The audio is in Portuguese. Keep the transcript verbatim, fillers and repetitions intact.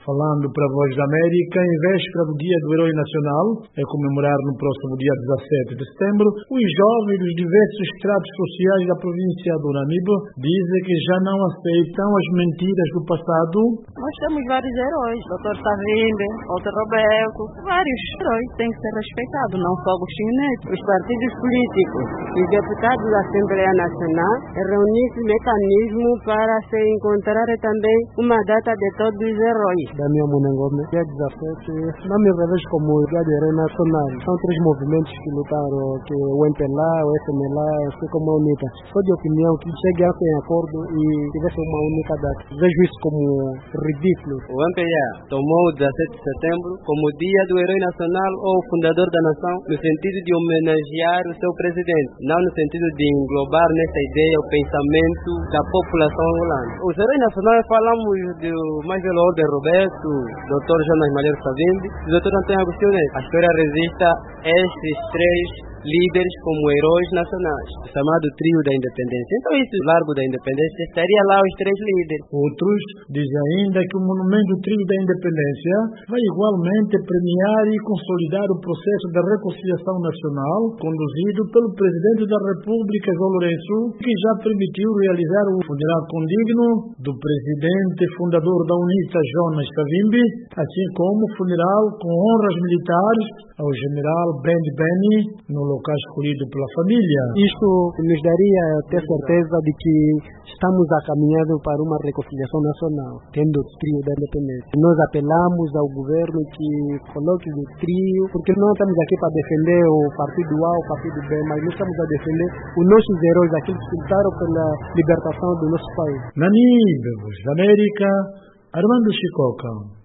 Falando para a Voz da América, em véspera do Dia do Herói Nacional, a comemorar no próximo dia dezassete de setembro, os jovens dos diversos estratos sociais da província do Namibe dizem que já não aceitam as mentiras do passado. Nós temos vários heróis, doutor Savimbi, doutor Roberto, vários heróis têm que ser respeitados, não só Agostinho Neto. Os partidos políticos e os deputados da Assembleia Nacional reunissem mecanismo para se encontrar também uma data de todos os heróis. Daniel Munengome, dia dezassete, não me revejo como o Dia do Herói Nacional. São três movimentos que lutaram, que o M P L A, o F M L A, assim como a UNITA. Sou de opinião que chegassem em acordo e tivessem uma única data. Vejo isso como ridículo. O M P L A tomou o dezassete de setembro como o Dia do Herói Nacional ou fundador da nação, no sentido de homenagear o seu presidente, não no sentido de englobar nessa ideia o pensamento da população angolana. Os heróis nacionais falamos do mais velho ordem Roberto, doutor Jonas Malheiro Savimbi e doutor Antônio Agostinho Neto. A história resiste a esses três líderes como heróis nacionais, o chamado trio da independência. Então isso, largo da independência, estaria lá os três líderes. Outros dizem ainda que o monumento trio da independência vai igualmente premiar e consolidar o processo de reconciliação nacional conduzido pelo presidente da República, João Lourenço, que já permitiu realizar o funeral condigno do presidente fundador da UNITA, Jonas Savimbi, assim como o funeral com honras militares ao general Brand Benny, no local escolhido pela família. Isto nos daria ter certeza de que estamos a caminhar para uma reconciliação nacional, tendo o trio da independência. Nós apelamos ao governo que coloque o trio, porque não estamos aqui para defender o partido A ou o partido B, mas nós estamos a defender os nossos heróis, aqueles que lutaram pela libertação do nosso país. Namibe, Voz da América, Armando Chicoca.